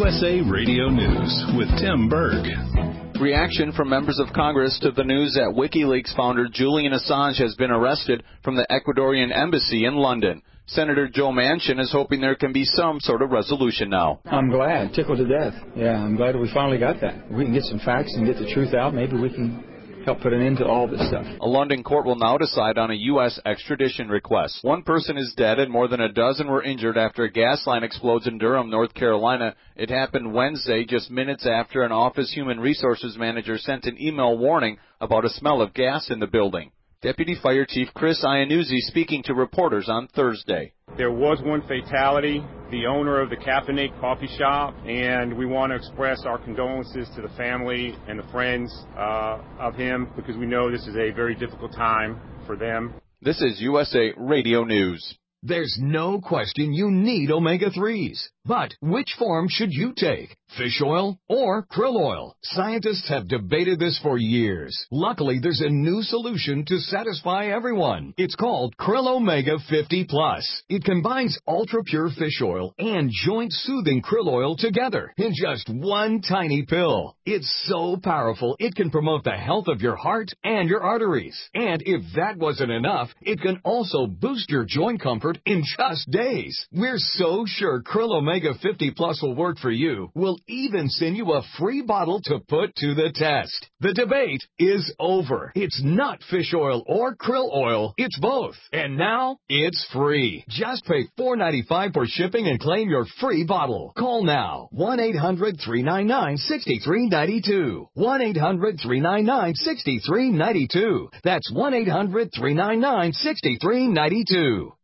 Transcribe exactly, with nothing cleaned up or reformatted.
S A Radio News with Tim Berg. Reaction from members of Congress to the news that WikiLeaks founder Julian Assange has been arrested from the Ecuadorian embassy in London. Senator Joe Manchin is hoping there can be some sort of resolution now. I'm glad, tickled to death. Yeah, I'm glad we finally got that. If we can get some facts and get the truth out, maybe we can help put an end to all this stuff. A London court will now decide on a U S extradition request. One person is dead and more than a dozen were injured after a gas line explodes in Durham, North Carolina. It happened Wednesday, just minutes after an office human resources manager sent an email warning about a smell of gas in the building. Deputy Fire Chief Chris Iannuzzi speaking to reporters on Thursday. There was one fatality, the owner of the Caffeinate coffee shop, and we want to express our condolences to the family and the friends uh, of him because we know this is a very difficult time for them. This is U S A Radio News. There's no question you need omega threes. But which form should you take? Fish oil or krill oil? Scientists have debated this for years. Luckily, there's a new solution to satisfy everyone. It's called Krill Omega fifty plus. It combines ultra-pure fish oil and joint-soothing krill oil together in just one tiny pill. It's so powerful, it can promote the health of your heart and your arteries. And if that wasn't enough, it can also boost your joint comfort in just days. We're so sure Krill Omega fifty plus will work for you. We'll even send you a free bottle to put to the test. The debate is over. It's not fish oil or krill oil. It's both. And now it's free. Just pay four dollars and ninety-five cents for shipping and claim your free bottle. Call now. one eight hundred three nine nine six three nine two. one eight hundred three nine nine six three nine two. That's one eight hundred three nine nine six three nine two.